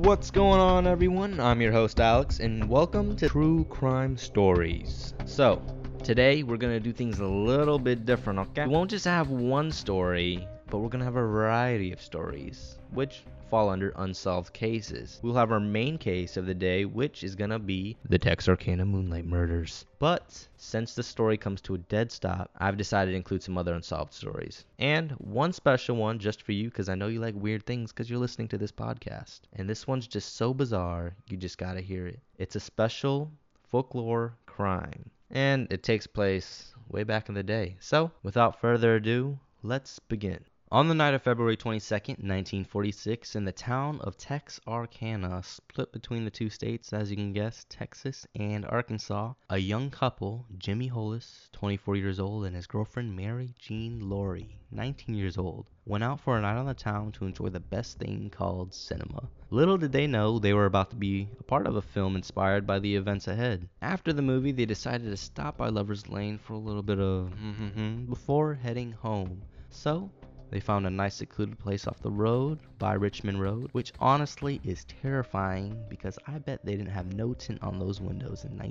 What's going on, everyone? I'm your host, Alex, and welcome to True Crime Stories. So, today we're going to do things a little bit different, okay? We won't just have one story, but we're going to have a variety of stories, which fall under unsolved cases. We'll have our main case of the day, which is going to be the Texarkana Moonlight Murders. But since the story comes to a dead stop, I've decided to include some other unsolved stories. And one special one just for you, because I know you like weird things because you're listening to this podcast. And this one's just so bizarre, you just gotta hear it. It's a special folklore crime. And it takes place way back in the day. So, without further ado, let's begin. On the night of February 22nd, 1946, in the town of Texarkana, split between the two states, as you can guess, Texas and Arkansas, a young couple, Jimmy Hollis, 24 years old, and his girlfriend Mary Jean Laurie, 19 years old, went out for a night on the town to enjoy the best thing called cinema. Little did they know they were about to be a part of a film inspired by the events ahead. After the movie, they decided to stop by Lover's Lane for a little bit of before heading home. So, they found a nice secluded place off the road by Richmond Road, which honestly is terrifying because I bet they didn't have no tint on those windows in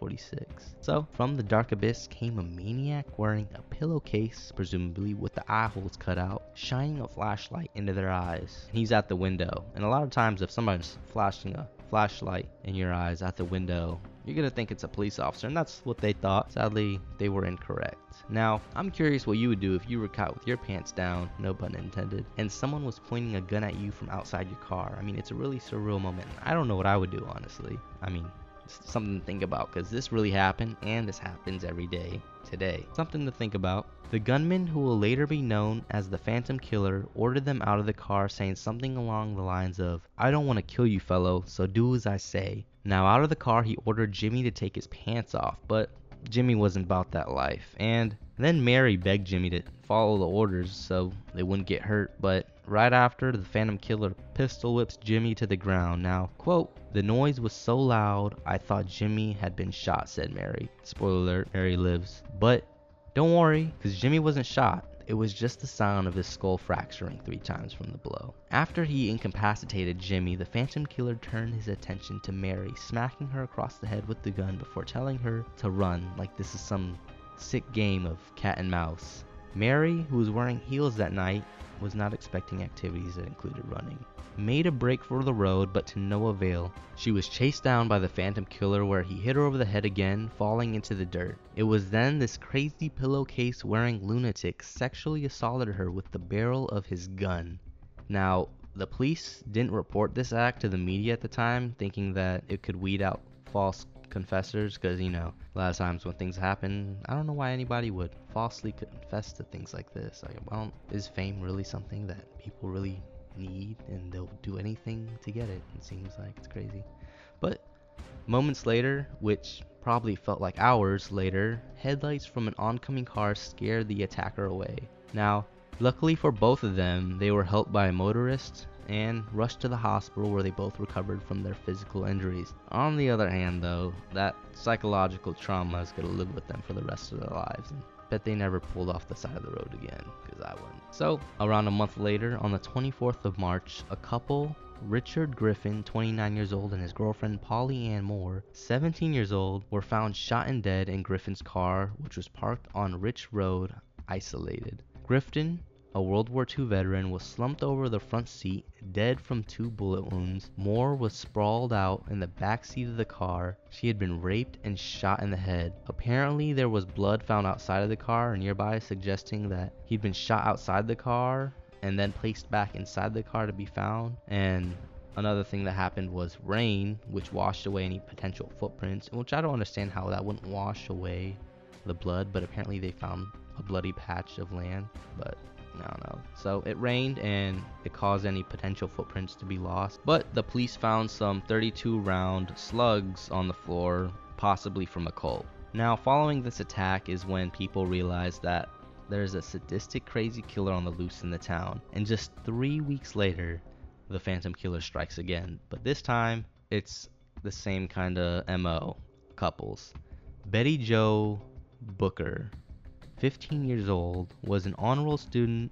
1946. So, from the dark abyss came a maniac wearing a pillowcase, presumably with the eye holes cut out, shining a flashlight into their eyes. He's at the window, and a lot of times if somebody's flashing a flashlight in your eyes at the window, you're gonna think it's a police officer, and that's what they thought. Sadly, they were incorrect. Now, I'm curious what you would do if you were caught with your pants down, no pun intended, and someone was pointing a gun at you from outside your car. I mean, it's a really surreal moment. I don't know what I would do, honestly. I mean, it's something to think about, because this really happened, and this happens every day today. Something to think about. The gunman, who will later be known as the Phantom Killer, ordered them out of the car, saying something along the lines of, "I don't want to kill you, fellow, so do as I say." Now, out of the car, he ordered Jimmy to take his pants off, but Jimmy wasn't about that life. And then Mary begged Jimmy to follow the orders so they wouldn't get hurt, but right after, the Phantom Killer pistol whips Jimmy to the ground. Now, quote, "The noise was so loud, I thought Jimmy had been shot," said Mary. Spoiler alert, Mary lives. But don't worry, because Jimmy wasn't shot. It was just the sound of his skull fracturing 3 times from the blow. After he incapacitated Jimmy, the Phantom Killer turned his attention to Mary, smacking her across the head with the gun before telling her to run like this is some sick game of cat and mouse. Mary, who was wearing heels that night, was not expecting activities that included running. Made a break for the road, but to no avail. She was chased down by the Phantom Killer, where he hit her over the head again, falling into the dirt. It was then this crazy pillowcase wearing lunatic sexually assaulted her with the barrel of his gun. Now, the police didn't report this act to the media at the time, thinking that it could weed out false confessors, because, you know, a lot of times when things happen, I don't know why anybody would falsely confess to things like this. Like, is fame really something that people really need, and they'll do anything to get it? It seems like it's crazy. But moments later, which probably felt like hours later, headlights from an oncoming car scared the attacker away. Now, luckily for both of them, they were helped by a motorist and rushed to the hospital, where they both recovered from their physical injuries. On the other hand, though, that psychological trauma is going to live with them for the rest of their lives, and bet they never pulled off the side of the road again, because I wouldn't. So, around a month later, on the 24th of March, a couple, Richard Griffin, 29 years old, and his girlfriend Polly Ann Moore, 17 years old, were found shot and dead in Griffin's car, which was parked on Rich Road, isolated. Griffin, a World War II veteran, was slumped over the front seat, dead from 2 bullet wounds. Moore was sprawled out in the back seat of the car. She had been raped and shot in the head. Apparently, there was blood found outside of the car nearby, suggesting that he'd been shot outside the car and then placed back inside the car to be found. And another thing that happened was rain, which washed away any potential footprints, which I don't understand how that wouldn't wash away the blood, but apparently they found a bloody patch of land, but I don't know. So it rained and it caused any potential footprints to be lost. But the police found some 32 round slugs on the floor, possibly from a Colt. Now, following this attack is when people realized that there's a sadistic crazy killer on the loose in the town. And just 3 weeks later, the Phantom Killer strikes again. But this time, it's the same kind of MO. Couples. Betty Jo Booker, 15 years old, was an honor roll student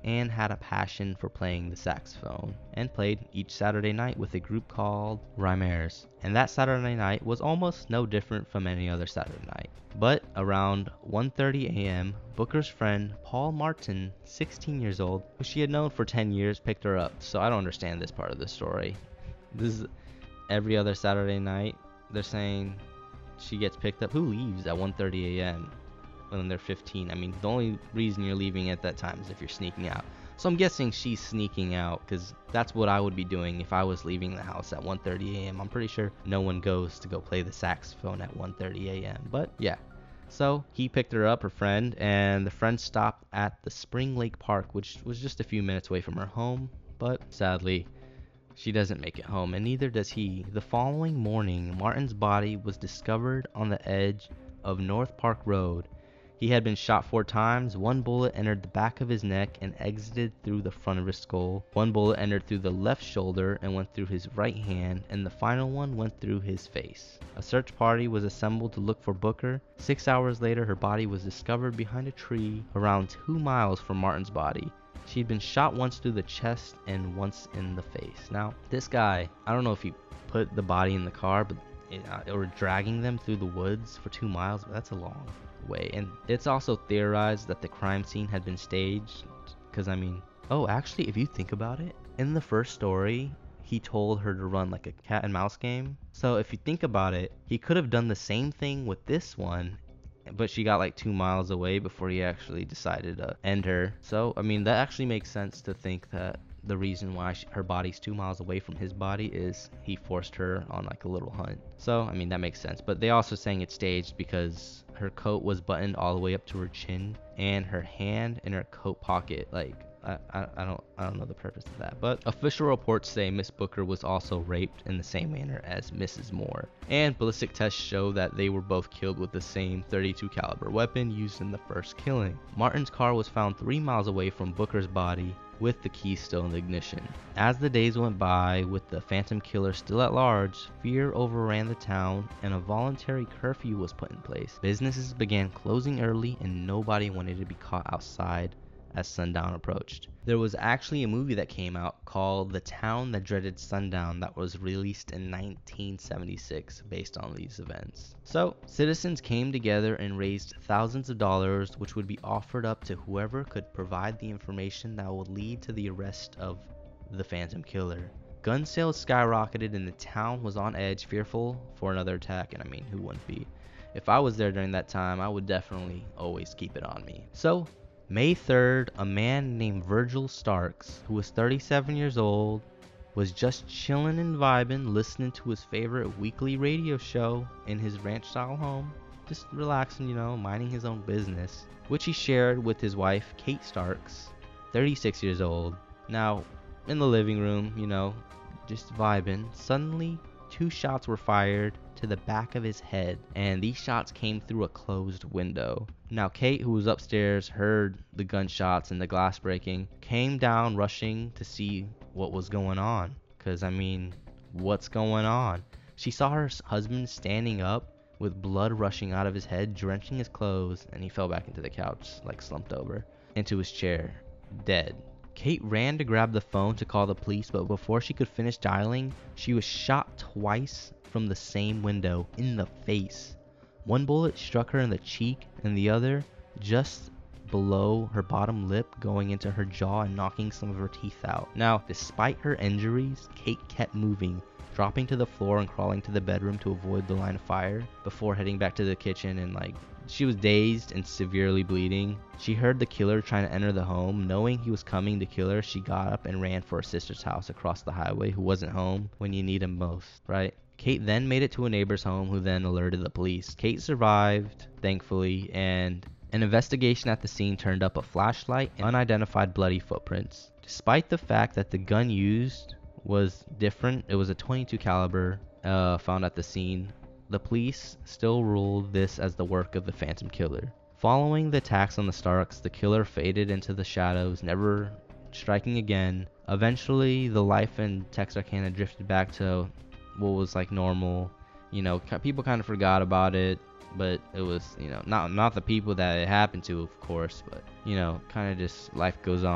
and had a passion for playing the saxophone, and played each Saturday night with a group called Rymers. And that Saturday night was almost no different from any other Saturday night. But around 1:30 a.m., Booker's friend Paul Martin, 16 years old, who she had known for 10 years, picked her up. So I don't understand this part of the story. This is every other Saturday night. They're saying she gets picked up. Who leaves at 1:30 a.m. when they're 15? I mean, the only reason you're leaving at that time is if you're sneaking out. So I'm guessing she's sneaking out, because that's what I would be doing if I was leaving the house at 1:30 a.m. I'm pretty sure no one goes to go play the saxophone at 1:30 a.m. But yeah. So he picked her up, her friend, and the friend stopped at the Spring Lake Park, which was just a few minutes away from her home. But sadly, she doesn't make it home, and neither does he. The following morning, Martin's body was discovered on the edge of North Park Road. He had been shot 4 times. 1 bullet entered the back of his neck and exited through the front of his skull. 1 bullet entered through the left shoulder and went through his right hand, and the final one went through his face. A search party was assembled to look for Booker. 6 hours later, her body was discovered behind a tree around 2 miles from Martin's body. She'd been shot once through the chest and once in the face. Now, this guy, I don't know if he put the body in the car, but or dragging them through the woods for 2 miles, but that's a long way. And it's also theorized that the crime scene had been staged, because I mean, actually, if you think about it, in the first story, he told her to run like a cat and mouse game. So if you think about it, he could have done the same thing with this one, but she got like 2 miles away before he actually decided to end her. So I mean, that actually makes sense to think that the reason why her body's 2 miles away from his body is he forced her on like a little hunt. So I mean, that makes sense. But they also saying it's staged because her coat was buttoned all the way up to her chin, and her hand in her coat pocket, like I don't know the purpose of that. But official reports say Miss Booker was also raped in the same manner as Mrs. Moore, and ballistic tests show that they were both killed with the same .32 caliber weapon used in the first killing. Martin's car was found 3 miles away from Booker's body, with the key still in the ignition. As the days went by, with the Phantom Killer still at large, fear overran the town and a voluntary curfew was put in place. Businesses began closing early and nobody wanted to be caught outside as sundown approached. There was actually a movie that came out called The Town That Dreaded Sundown that was released in 1976 based on these events. So, citizens came together and raised thousands of dollars, which would be offered up to whoever could provide the information that would lead to the arrest of the Phantom Killer. Gun sales skyrocketed and the town was on edge, fearful for another attack, and I mean, who wouldn't be? If I was there during that time, I would definitely always keep it on me. So, May 3rd, a man named Virgil Starks, who was 37 years old, was just chilling and vibing, listening to his favorite weekly radio show in his ranch-style home, just relaxing, minding his own business, which he shared with his wife, Kate Starks, 36 years old. Now, in the living room, just vibing, suddenly 2 shots were fired to the back of his head, and these shots came through a closed window. Now Kate, who was upstairs, heard the gunshots and the glass breaking, came down rushing to see what was going on, because I mean, what's going on? She saw her husband standing up with blood rushing out of his head, drenching his clothes, and he fell back into the couch, like slumped over into his chair, dead. Kate ran to grab the phone to call the police, but before she could finish dialing, she was shot twice from the same window in the face. 1 bullet struck her in the cheek and the other just below her bottom lip, going into her jaw and knocking some of her teeth out. Now, despite her injuries, Kate kept moving, dropping to the floor and crawling to the bedroom to avoid the line of fire before heading back to the kitchen, and she was dazed and severely bleeding. She heard the killer trying to enter the home. Knowing he was coming to kill her, she got up and ran for her sister's house across the highway, who wasn't home when you need him most, right? Kate then made it to a neighbor's home, who then alerted the police. Kate survived, thankfully, and an investigation at the scene turned up a flashlight and unidentified bloody footprints. Despite the fact that the gun used was different, it was a .22 caliber found at the scene, the police still ruled this as the work of the Phantom Killer. Following the attacks on the Starks, the killer faded into the shadows, never striking again. Eventually, the life in Texarkana drifted back to what was like normal. People kind of forgot about it, but it was, not the people that it happened to, of course, but kind of just life goes on.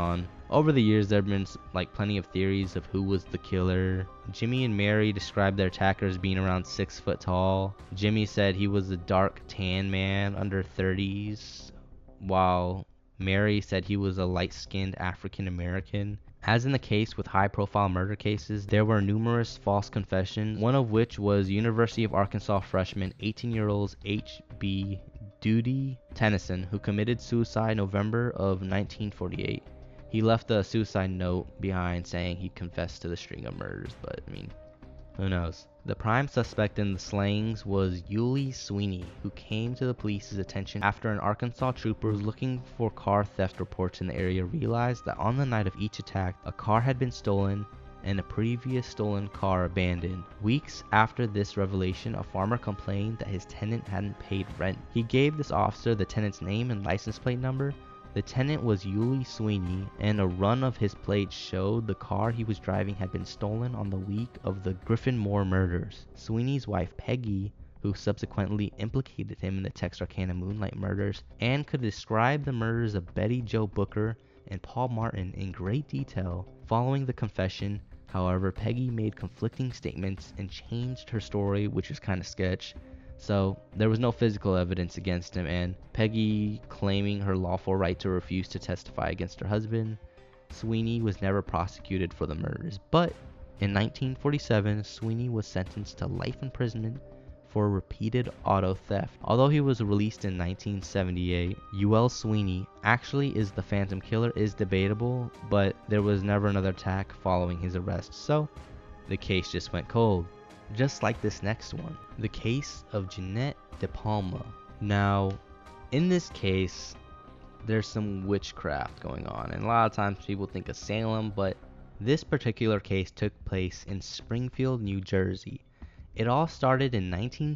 Over the years, there have been like plenty of theories of who was the killer. Jimmy and Mary described their attacker as being around 6 foot tall. Jimmy said he was a dark tan man under 30s, while Mary said he was a light-skinned African American. As in the case with high-profile murder cases, there were numerous false confessions, one of which was University of Arkansas freshman 18-year-old H.B. Duty Tennyson, who committed suicide November of 1948. He left a suicide note behind saying he confessed to the string of murders, but I mean, who knows? The prime suspect in the slayings was Eulie Sweeney, who came to the police's attention after an Arkansas trooper looking for car theft reports in the area realized that on the night of each attack, a car had been stolen and a previous stolen car abandoned. Weeks after this revelation, a farmer complained that his tenant hadn't paid rent. He gave this officer the tenant's name and license plate number. The tenant was Eulie Sweeney, and a run of his plate showed the car he was driving had been stolen on the week of the Griffin Moore murders. Sweeney's wife, Peggy, who subsequently implicated him in the Texarkana Moonlight murders, and could describe the murders of Betty Jo Booker and Paul Martin in great detail. Following the confession, however, Peggy made conflicting statements and changed her story, which is kind of sketch. So there was no physical evidence against him, and Peggy claiming her lawful right to refuse to testify against her husband. Sweeney was never prosecuted for the murders, but in 1947, Sweeney was sentenced to life imprisonment for repeated auto theft. Although he was released in 1978, Eulie Sweeney actually is the Phantom Killer is debatable, but there was never another attack following his arrest, so the case just went cold. Just like this next one, the case of Jeanette De Palma. Now, in this case, there's some witchcraft going on, and a lot of times people think of Salem, but this particular case took place in Springfield, New Jersey. It all started in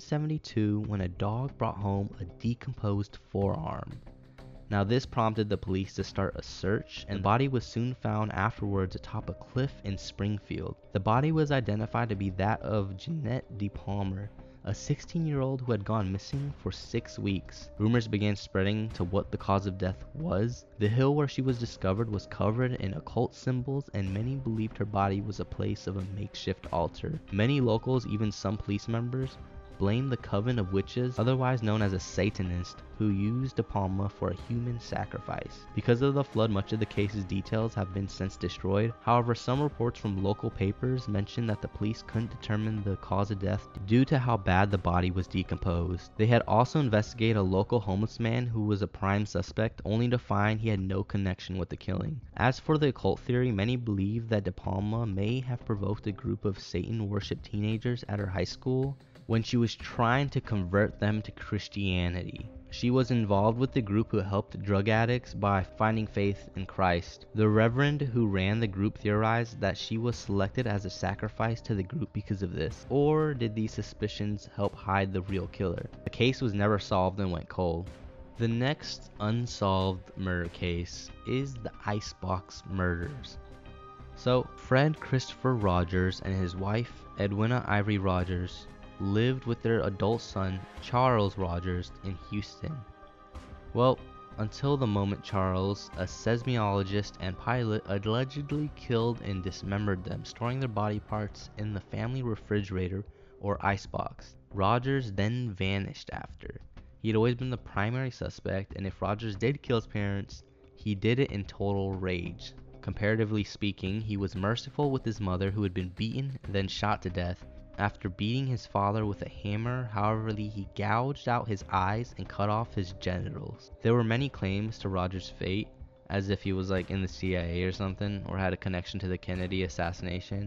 1972 when a dog brought home a decomposed forearm. Now this prompted the police to start a search, and the body was soon found afterwards atop a cliff in Springfield. The body was identified to be that of Jeanette De Palma, a 16-year-old who had gone missing for 6 weeks. Rumors began spreading to what the cause of death was. The hill where she was discovered was covered in occult symbols, and many believed her body was a place of a makeshift altar. Many locals, even some police members, blamed the Coven of Witches, otherwise known as a Satanist, who used De Palma for a human sacrifice. Because of the flood, much of the case's details have been since destroyed. However, some reports from local papers mentioned that the police couldn't determine the cause of death due to how bad the body was decomposed. They had also investigated a local homeless man who was a prime suspect, only to find he had no connection with the killing. As for the occult theory, many believe that De Palma may have provoked a group of Satan-worshipped teenagers at her high school when she was trying to convert them to Christianity. She was involved with the group who helped drug addicts by finding faith in Christ. The reverend who ran the group theorized that she was selected as a sacrifice to the group because of this. Or did these suspicions help hide the real killer? The case was never solved and went cold. The next unsolved murder case is the Icebox murders. So, Fred Christopher Rogers and his wife, Edwina Ivory Rogers, lived with their adult son, Charles Rogers, in Houston. Well, until the moment Charles, a seismologist and pilot, allegedly killed and dismembered them, storing their body parts in the family refrigerator or icebox. Rogers then vanished after. He had always been the primary suspect, and if Rogers did kill his parents, he did it in total rage. Comparatively speaking, he was merciful with his mother, who had been beaten and then shot to death. After beating his father with a hammer, however, he gouged out his eyes and cut off his genitals. There were many claims to Rogers' fate, as if he was like in the CIA or something, or had a connection to the Kennedy assassination,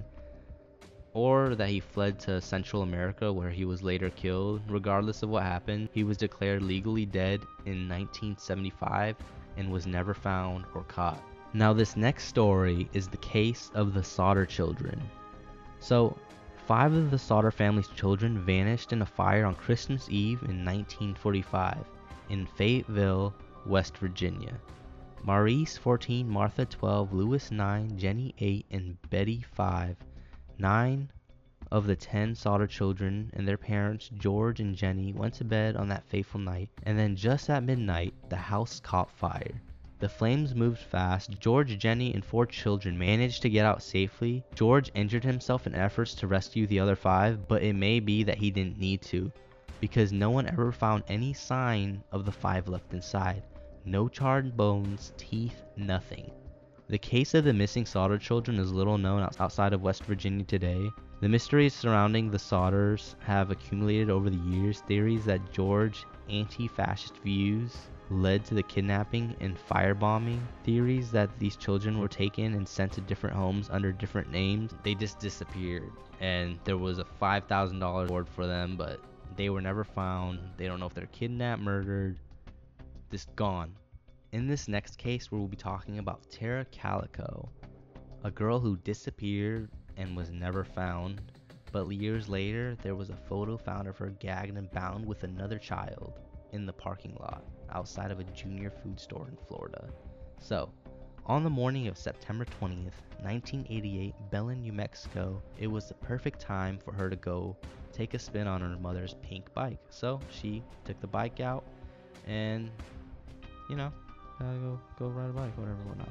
or that he fled to Central America where he was later killed. Regardless of what happened, he was declared legally dead in 1975 and was never found or caught. Now this next story is the case of the Sodder children. So, 5 of the Sodder family's children vanished in a fire on Christmas Eve in 1945 in Fayetteville, West Virginia. Maurice 14, Martha 12, Louis 9, Jenny 8, and Betty 5. 9 of the 10 Sodder children and their parents, George and Jenny, went to bed on that fateful night, and then just at midnight, the house caught fire. The flames moved fast. George, Jenny, and 4 children managed to get out safely. George injured himself in efforts to rescue the other 5, but it may be that he didn't need to, because no one ever found any sign of the 5 left inside. No charred bones, teeth, nothing. The case of the missing Sodder children is little known outside of West Virginia today. The mysteries surrounding the Sodders have accumulated over the years. Theories that George's anti-fascist views led to the kidnapping and firebombing. Theories that these children were taken and sent to different homes under different names. They just disappeared, and there was a $5,000 reward for them, but they were never found. They don't know if they're kidnapped, murdered, just gone. In this next case, we'll be talking about Tara Calico, a girl who disappeared and was never found, but years later there was a photo found of her gagged and bound with another child in the parking lot outside of a junior food store in Florida. So, on the morning of September 20th, 1988, Belen, New Mexico, it was the perfect time for her to go take a spin on her mother's pink bike. So she took the bike out and, go ride a bike, whatnot.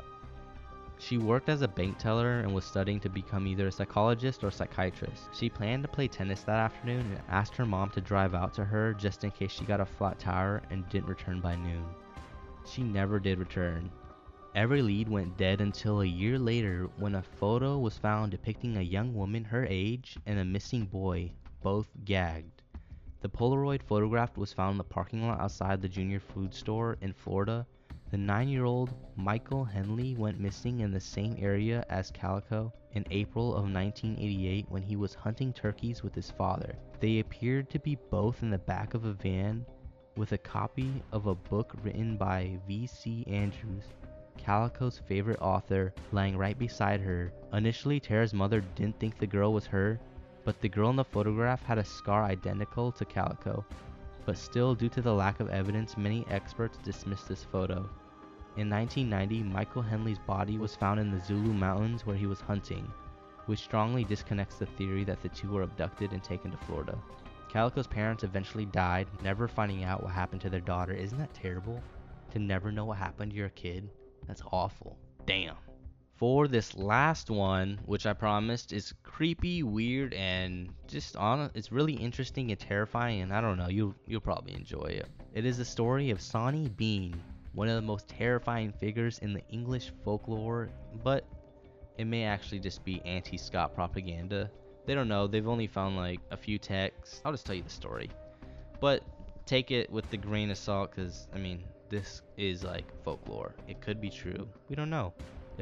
She worked as a bank teller and was studying to become either a psychologist or psychiatrist. She planned to play tennis that afternoon and asked her mom to drive out to her just in case she got a flat tire and didn't return by noon. She never did return. Every lead went dead until a year later when a photo was found depicting a young woman her age and a missing boy, both gagged. The Polaroid photograph was found in the parking lot outside the junior food store in Florida. The 9-year-old Michael Henley went missing in the same area as Calico in April of 1988 when he was hunting turkeys with his father. They appeared to be both in the back of a van with a copy of a book written by V.C. Andrews, Calico's favorite author, lying right beside her. Initially, Tara's mother didn't think the girl was her, but the girl in the photograph had a scar identical to Calico. But still, due to the lack of evidence, many experts dismissed this photo. In 1990, Michael Henley's body was found in the Zulu Mountains where he was hunting, which strongly disconnects the theory that the two were abducted and taken to Florida. Calico's parents eventually died, never finding out what happened to their daughter. Isn't that terrible? To never know what happened to your kid? That's awful. Damn. For this last one, which I promised is creepy, weird, and just it's really interesting and terrifying, and I don't know, you'll probably enjoy it. It is the story of Sawney Bean, one of the most terrifying figures in the English folklore, but it may actually just be anti-Scot propaganda. They don't know, they've only found like a few texts. I'll just tell you the story, but take it with the grain of salt, because this is like folklore. It could be true, we don't know.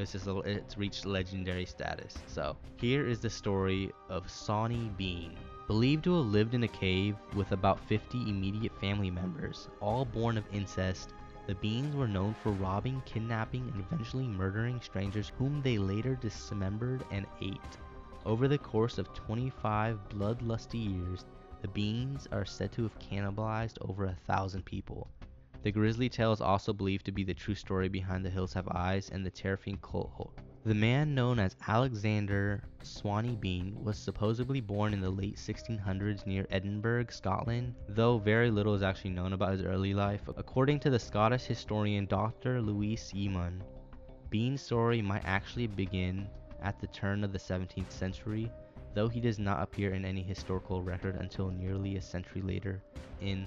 It's reached legendary status. So, here is the story of Sawney Bean. Believed to have lived in a cave with about 50 immediate family members, all born of incest, the Beans were known for robbing, kidnapping, and eventually murdering strangers whom they later dismembered and ate. Over the course of 25 bloodlusty years, the Beans are said to have cannibalized over 1,000 people. The grisly tale is also believed to be the true story behind The Hills Have Eyes and the terrifying cult. The man known as Alexander Sawney Bean was supposedly born in the late 1600s near Edinburgh, Scotland, though very little is actually known about his early life. According to the Scottish historian Dr. Louis Yeaman, Bean's story might actually begin at the turn of the 17th century, though he does not appear in any historical record until nearly a century later, in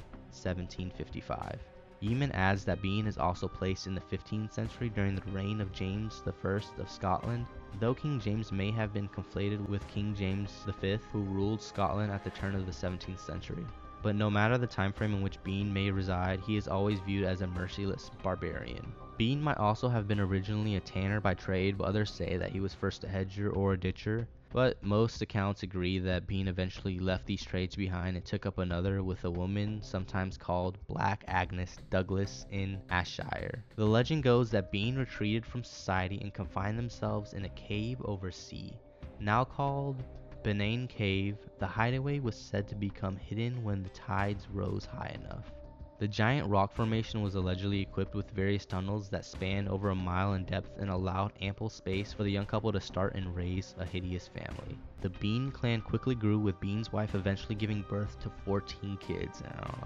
1755. Yeaman adds that Bean is also placed in the 15th century during the reign of James I of Scotland, though King James may have been conflated with King James V, who ruled Scotland at the turn of the 17th century. But no matter the time frame in which Bean may reside, he is always viewed as a merciless barbarian. Bean might also have been originally a tanner by trade, but others say that he was first a hedger or a ditcher. But most accounts agree that Bean eventually left these trades behind and took up another with a woman sometimes called Black Agnes Douglas in Ayrshire. The legend goes that Bean retreated from society and confined themselves in a cave over sea. Now called Benane Cave, the hideaway was said to become hidden when the tides rose high enough. The giant rock formation was allegedly equipped with various tunnels that spanned over a mile in depth and allowed ample space for the young couple to start and raise a hideous family. The Bean clan quickly grew, with Bean's wife eventually giving birth to 14 kids.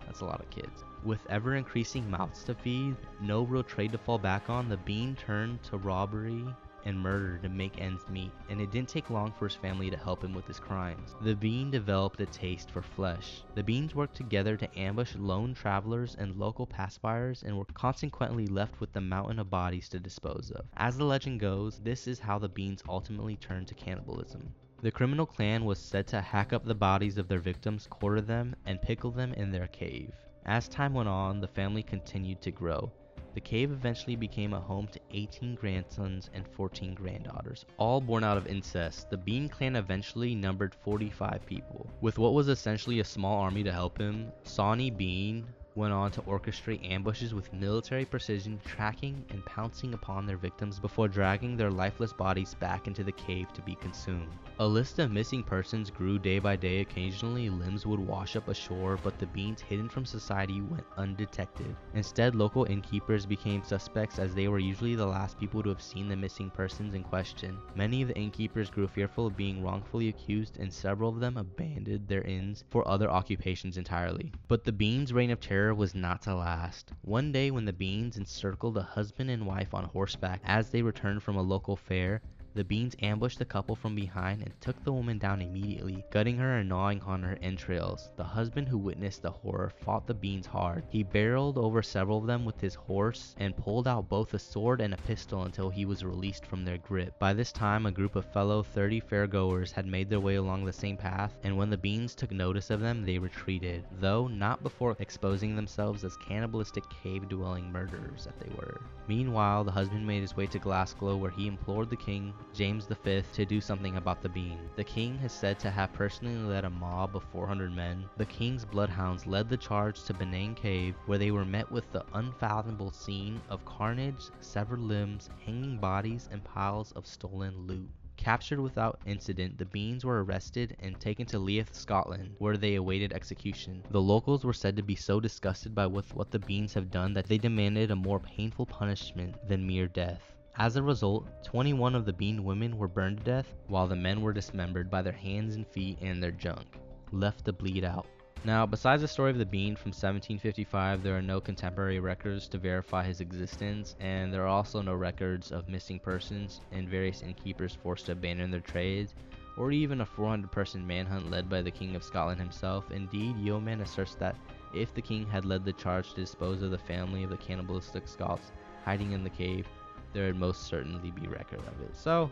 That's a lot of kids. With ever increasing mouths to feed, no real trade to fall back on, the Bean turned to robbery and murder to make ends meet, and it didn't take long for his family to help him with his crimes. The Bean developed a taste for flesh. The Beans worked together to ambush lone travelers and local pacifiers and were consequently left with the mountain of bodies to dispose of. As the legend goes, this is how the Beans ultimately turned to cannibalism. The criminal clan was said to hack up the bodies of their victims, quarter them, and pickle them in their cave. As time went on, the family continued to grow. The cave eventually became a home to 18 grandsons and 14 granddaughters, all born out of incest. The Bean clan eventually numbered 45 people. With what was essentially a small army to help him, Sawney Bean went on to orchestrate ambushes with military precision, tracking and pouncing upon their victims before dragging their lifeless bodies back into the cave to be consumed. A list of missing persons grew day by day. Occasionally, limbs would wash up ashore, but the Beans, hidden from society, went undetected. Instead, local innkeepers became suspects, as they were usually the last people to have seen the missing persons in question. Many of the innkeepers grew fearful of being wrongfully accused, and several of them abandoned their inns for other occupations entirely. But the Beans' reign of terror was not to last. One day, when the Beans encircled a husband and wife on horseback as they returned from a local fair, the Beans ambushed the couple from behind and took the woman down immediately, gutting her and gnawing on her entrails. The husband, who witnessed the horror, fought the Beans hard. He barreled over several of them with his horse and pulled out both a sword and a pistol until he was released from their grip. By this time, a group of fellow 30 fairgoers had made their way along the same path, and when the Beans took notice of them, they retreated, though not before exposing themselves as cannibalistic cave-dwelling murderers that they were. Meanwhile, the husband made his way to Glasgow, where he implored the king, James V, to do something about the Bean. The king is said to have personally led a mob of 400 men. The king's bloodhounds led the charge to Benane Cave, where they were met with the unfathomable scene of carnage, severed limbs, hanging bodies, and piles of stolen loot. Captured without incident, the Beans were arrested and taken to Leith, Scotland, where they awaited execution. The locals were said to be so disgusted by what the Beans have done that they demanded a more painful punishment than mere death. As a result, 21 of the Bean women were burned to death, while the men were dismembered by their hands and feet and their junk, left to bleed out. Now, besides the story of the Bean from 1755, there are no contemporary records to verify his existence, and there are also no records of missing persons and various innkeepers forced to abandon their trades, or even a 400-person manhunt led by the King of Scotland himself. Indeed, Yeoman asserts that if the king had led the charge to dispose of the family of the cannibalistic Scots hiding in the cave, there would most certainly be record of it. So,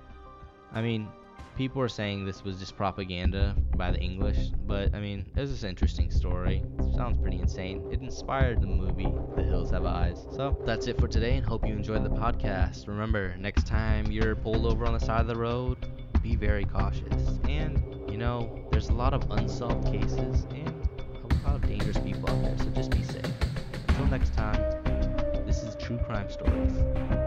I mean, people are saying this was just propaganda by the English, but I mean, it was just an interesting story. It sounds pretty insane. It inspired the movie The Hills Have Eyes. So that's it for today, and hope you enjoyed the podcast. Remember, next time you're pulled over on the side of the road, be very cautious. And, you know, there's a lot of unsolved cases and a lot of dangerous people out there, so just be safe. Until next time, this is True Crime Stories.